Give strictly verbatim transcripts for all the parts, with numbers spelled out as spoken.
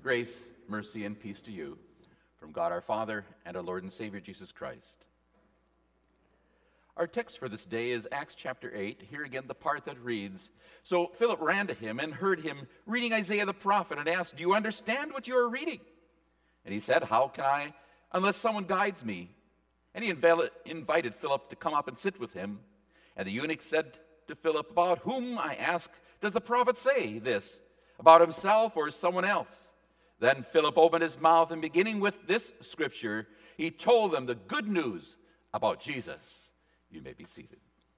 Grace, mercy, and peace to you from God our Father and our Lord and Savior Jesus Christ. Our text for this day is Acts chapter eight. Here again, the part that reads, "So Philip ran to him and heard him reading Isaiah the prophet and asked, 'Do you understand what you are reading?' And he said, 'How can I, unless someone guides me?' And he inval- invited Philip to come up and sit with him. And the eunuch said to Philip, 'About whom, I ask, does the prophet say this? About himself or someone else?' Then Philip opened his mouth, and beginning with this scripture, he told them the good news about Jesus." You may be seated.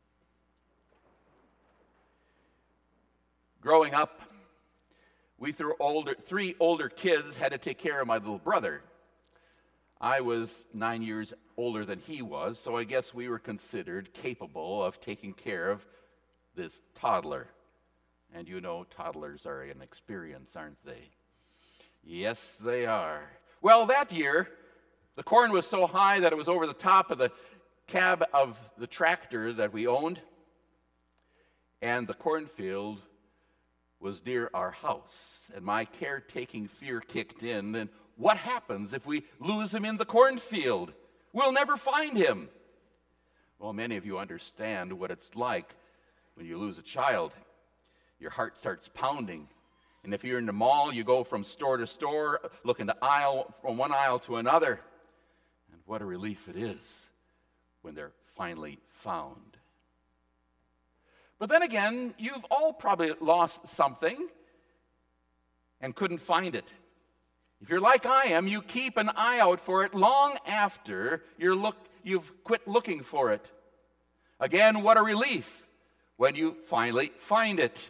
Growing up, we through older, three older kids had to take care of my little brother. I was nine years older than he was, so I guess we were considered capable of taking care of this toddler. And you know, toddlers are an experience, aren't they? Yes, they are. Well, that year, the corn was so high that it was over the top of the cab of the tractor that we owned, and the cornfield was near our house, and my caretaking fear kicked in. And what happens if we lose him in the cornfield? We'll never find him. Well, many of you understand what it's like when you lose a child. Your heart starts pounding. And if you're in the mall, you go from store to store, looking to aisle from one aisle to another. And what a relief it is when they're finally found. But then again, you've all probably lost something and couldn't find it. If you're like I am, you keep an eye out for it long after you're look, you've quit looking for it. Again, what a relief when you finally find it.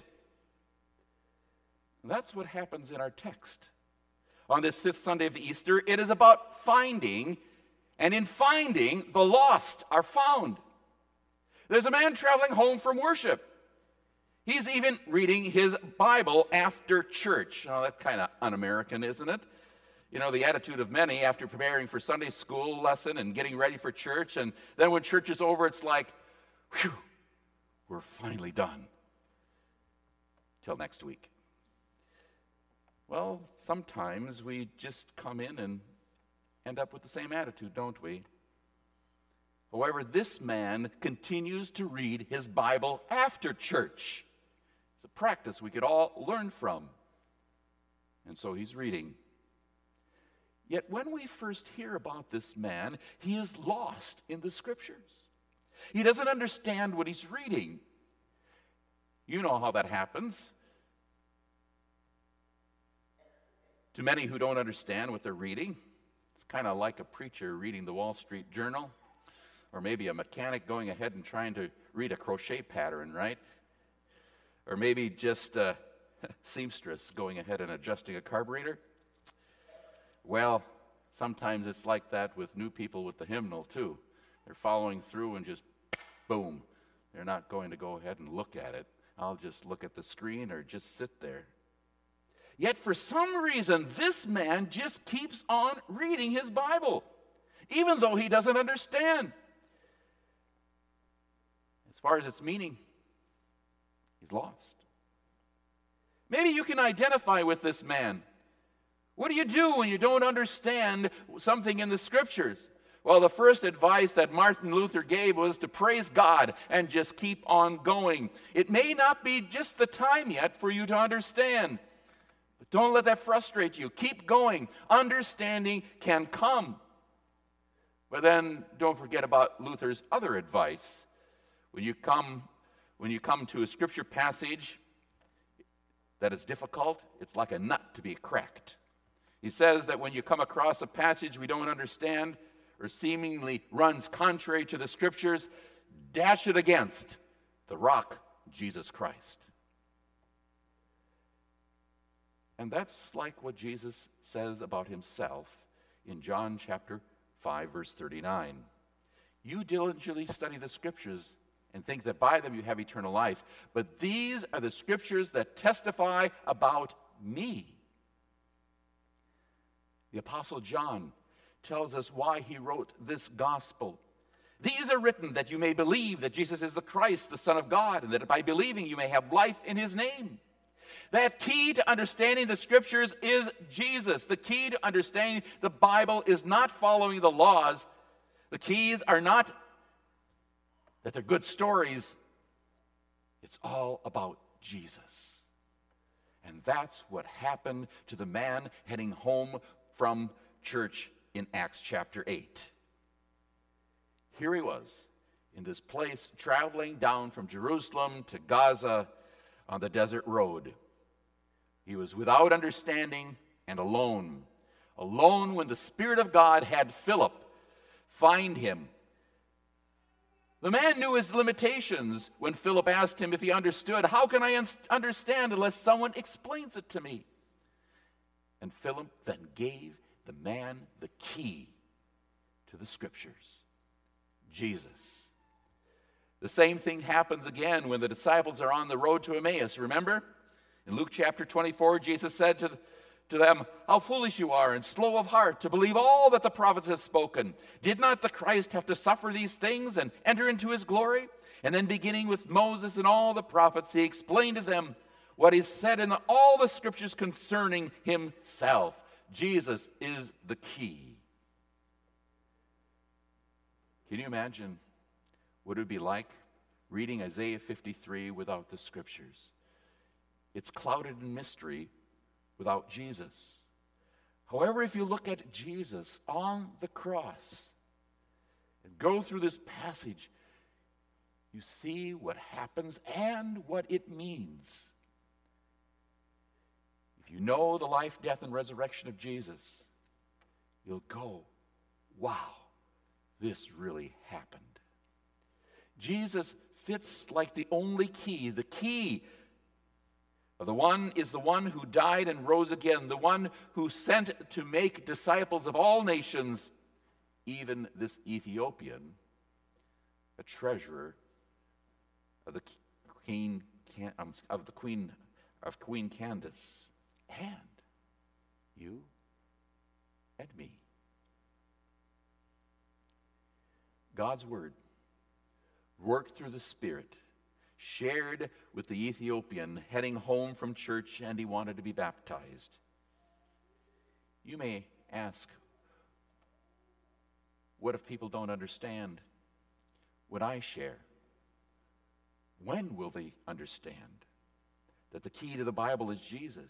That's what happens in our text. On this fifth Sunday of Easter, it is about finding, and in finding, the lost are found. There's a man traveling home from worship. He's even reading his Bible after church. Oh, that's kind of un-American, isn't it? You know, the attitude of many after preparing for Sunday school lesson and getting ready for church, and then when church is over, it's like, whew, we're finally done. Till next week. Well, sometimes we just come in and end up with the same attitude, don't we? However, this man continues to read his Bible after church. It's a practice we could all learn from. And so he's reading. Yet when we first hear about this man, he is lost in the Scriptures. He doesn't understand what he's reading. You know how that happens. To many who don't understand what they're reading, it's kind of like a preacher reading the Wall Street Journal, or maybe a mechanic going ahead and trying to read a crochet pattern, right? Or maybe just a seamstress going ahead and adjusting a carburetor. Well, sometimes it's like that with new people with the hymnal, too. They're following through and just, boom, they're not going to go ahead and look at it. I'll just look at the screen or just sit there. Yet for some reason, this man just keeps on reading his Bible, even though he doesn't understand. As far as its meaning, he's lost. Maybe you can identify with this man. What do you do when you don't understand something in the Scriptures? Well, the first advice that Martin Luther gave was to praise God and just keep on going. It may not be just the time yet for you to understand. But don't let that frustrate you. Keep going. Understanding can come. But then don't forget about Luther's other advice. When you come, when you come to a scripture passage that is difficult, it's like a nut to be cracked. He says that when you come across a passage we don't understand or seemingly runs contrary to the Scriptures, dash it against the rock, Jesus Christ. And that's like what Jesus says about himself in John chapter five, verse thirty-nine. You diligently study the Scriptures and think that by them you have eternal life. But these are the Scriptures that testify about me. The Apostle John tells us why he wrote this gospel. These are written that you may believe that Jesus is the Christ, the Son of God, and that by believing you may have life in his name. That key to understanding the Scriptures is Jesus. The key to understanding the Bible is not following the laws. The keys are not that they're good stories. It's all about Jesus. And that's what happened to the man heading home from church in Acts chapter eight. Here he was in this place, traveling down from Jerusalem to Gaza on the desert road. He was without understanding and alone. Alone when the Spirit of God had Philip find him. The man knew his limitations when Philip asked him if he understood. How can I un- understand unless someone explains it to me? And Philip then gave the man the key to the Scriptures, Jesus. The same thing happens again when the disciples are on the road to Emmaus. Remember? In Luke chapter twenty-four, Jesus said to, to them, "How foolish you are and slow of heart to believe all that the prophets have spoken. Did not the Christ have to suffer these things and enter into his glory?" And then beginning with Moses and all the prophets, he explained to them what is said in all the Scriptures concerning himself. Jesus is the key. Can you imagine what it would be like reading Isaiah fifty-three without the Scriptures? It's clouded in mystery without Jesus. However, if you look at Jesus on the cross and go through this passage, you see what happens and what it means. If you know the life, death, and resurrection of Jesus, you'll go, wow, this really happened. Jesus fits like the only key, the key The one is the one who died and rose again, the one who sent to make disciples of all nations, even this Ethiopian, a treasurer of the queen of the queen of Queen Candace, and you and me. God's word, worked through the Spirit, shared with the Ethiopian heading home from church, and he wanted to be baptized. You may ask, what if people don't understand what I share? When will they understand that the key to the Bible is Jesus?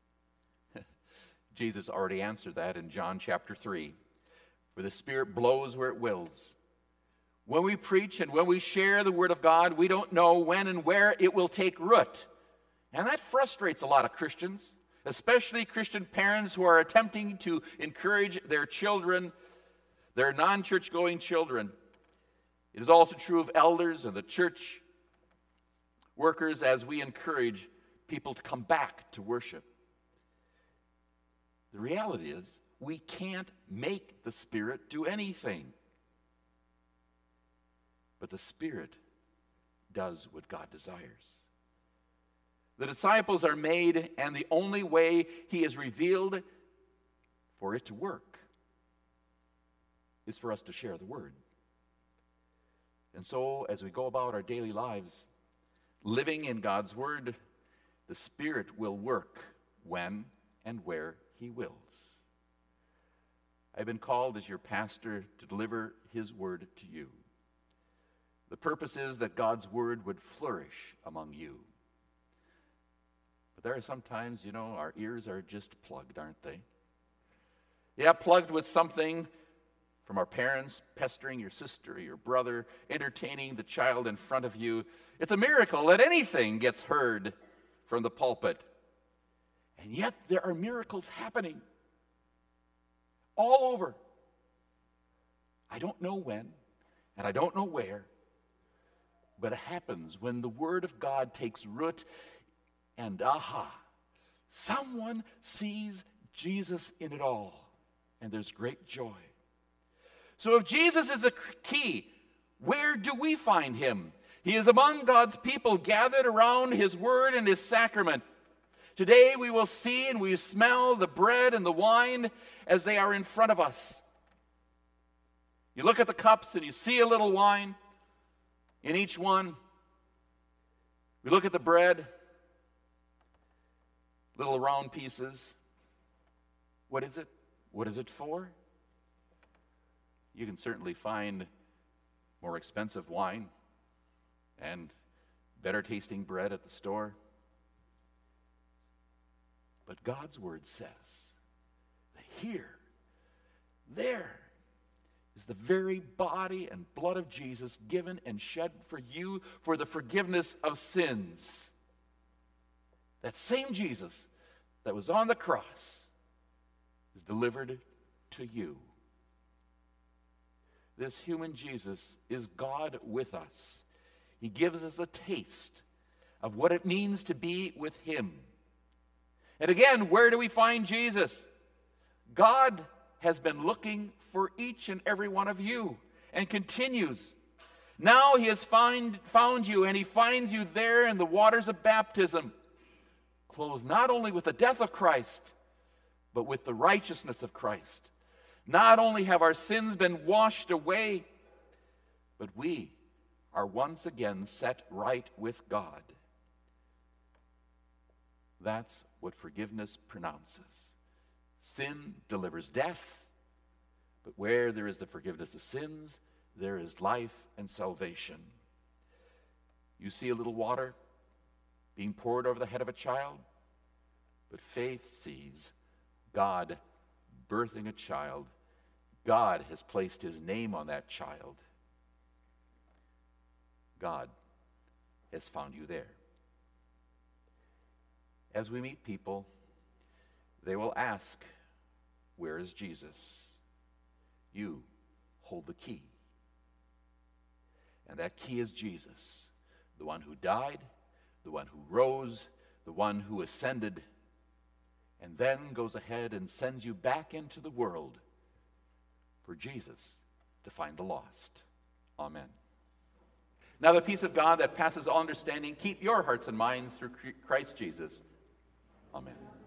Jesus already answered that in John chapter three, where the Spirit blows where it wills. When we preach and when we share the Word of God, we don't know when and where it will take root. And that frustrates a lot of Christians, especially Christian parents who are attempting to encourage their children, their non-church going children. It is also true of elders and the church workers as we encourage people to come back to worship. The reality is, we can't make the Spirit do anything. But the Spirit does what God desires. The disciples are made, and the only way He is revealed for it to work is for us to share the Word. And so, as we go about our daily lives, living in God's Word, the Spirit will work when and where He wills. I've been called as your pastor to deliver His Word to you. The purpose is that God's Word would flourish among you. But there are sometimes, you know, our ears are just plugged, aren't they? Yeah, plugged with something from our parents, pestering your sister or your brother, entertaining the child in front of you. It's a miracle that anything gets heard from the pulpit. And yet there are miracles happening all over. I don't know when, and I don't know where, but it happens when the Word of God takes root, and aha, someone sees Jesus in it all, and there's great joy. So if Jesus is the key, where do we find Him? He is among God's people gathered around His Word and His sacrament. Today we will see and we smell the bread and the wine as they are in front of us. You look at the cups and you see a little wine in each one. We look at the bread. little round pieces. What is it? What is it for? You can certainly find more expensive wine and better tasting bread at the store. But God's word says that here, there, is the very body and blood of Jesus given and shed for you for the forgiveness of sins. That same Jesus that was on the cross is delivered to you. This human Jesus is God with us. He gives us a taste of what it means to be with him. And again, where do we find Jesus? God has been looking for each and every one of you and continues. Now he has find, found you, and he finds you there in the waters of baptism, clothed not only with the death of Christ, but with the righteousness of Christ. Not only have our sins been washed away, but we are once again set right with God. That's what forgiveness pronounces. Sin delivers death, but where there is the forgiveness of sins, there is life and salvation. You see a little water being poured over the head of a child, but faith sees God birthing a child. God has placed his name on that child. God has found you there. As we meet people, they will ask, where is Jesus? You hold the key. And that key is Jesus, the one who died, the one who rose, the one who ascended, and then goes ahead and sends you back into the world for Jesus to find the lost. Amen. Now the peace of God that passes all understanding, keep your hearts and minds through Christ Jesus. Amen.